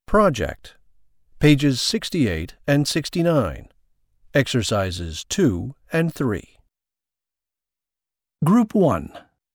Project, pages 68 and 69, exercises 2 and 3. Group 1.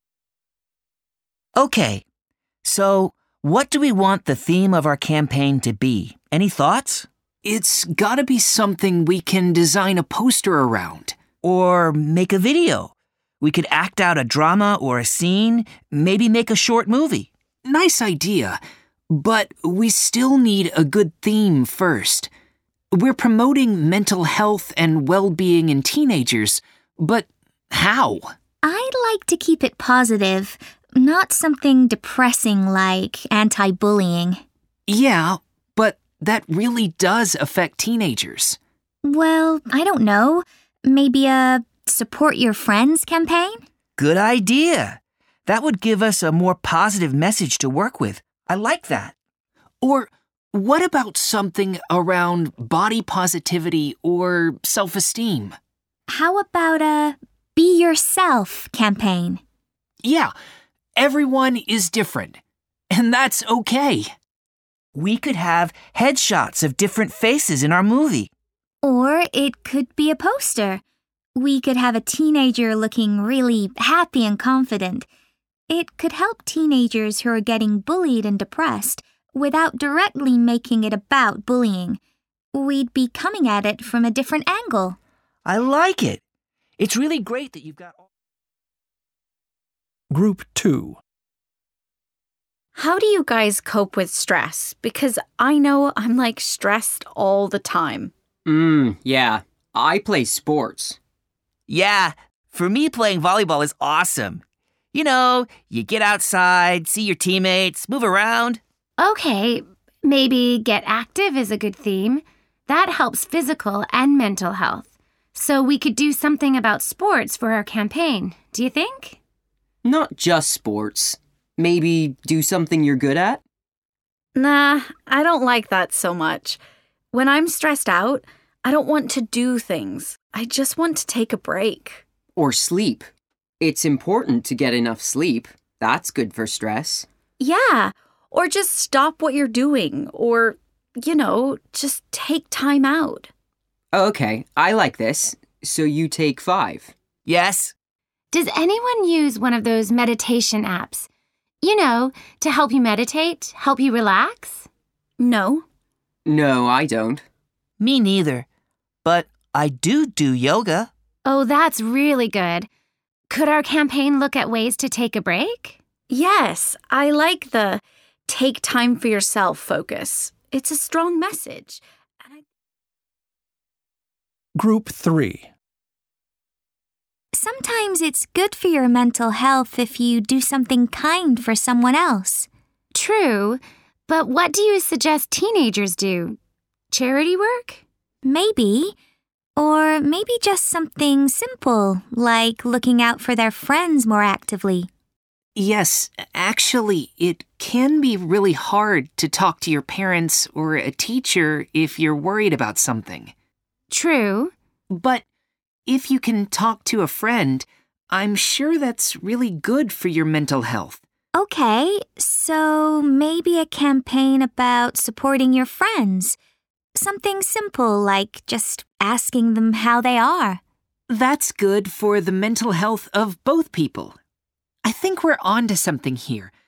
Okay, so what do we want the theme of our campaign to be? Any thoughts? It's gotta be something we can design a poster around. Or make a video. We could act out a drama or a scene, maybe make a short movie. Nice idea, but we still need a good theme first. We're promoting mental health and well-being in teenagers, but how? I'd like to keep it positive, not something depressing like anti-bullying. Yeah, but that really does affect teenagers. Well, I don't know. Maybe a support your friends campaign? Good idea. That would give us a more positive message to work with. I like that. Or what about something around body positivity or self-esteem? How about a Be Yourself campaign? Yeah, everyone is different, and that's okay. We could have headshots of different faces in our movie. Or it could be a poster. We could have a teenager looking really happy and confident. It could help teenagers who are getting bullied and depressed without directly making it about bullying. We'd be coming at it from a different angle. I like it. It's really great that you've got... Group 2. How do you guys cope with stress? Because I know I'm stressed all the time. Yeah. I play sports. Yeah, for me playing volleyball is awesome. You know, you get outside, see your teammates, move around. Okay, maybe get active is a good theme. That helps physical and mental health. So we could do something about sports for our campaign, do you think? Not just sports. Maybe do something you're good at? Nah, I don't like that so much. When I'm stressed out, I don't want to do things. I just want to take a break. Or sleep. It's important to get enough sleep. That's good for stress. Yeah, or just stop what you're doing, or, just take time out. Okay, I like this. So you take 5. Yes. Does anyone use one of those meditation apps? To help you meditate, help you relax? No. No, I don't. Me neither. But I do yoga. Oh, that's really good. Could our campaign look at ways to take a break? Yes, I like the take time for yourself focus. It's a strong message. Group 3. Sometimes it's good for your mental health if you do something kind for someone else. True, but what do you suggest teenagers do? Charity work? Maybe. Or maybe just something simple, like looking out for their friends more actively. Yes, actually, it can be really hard to talk to your parents or a teacher if you're worried about something. True. But if you can talk to a friend, I'm sure that's really good for your mental health. Okay, so maybe a campaign about supporting your friends. Something simple like just asking them how they are. That's good for the mental health of both people. I think we're on to something here.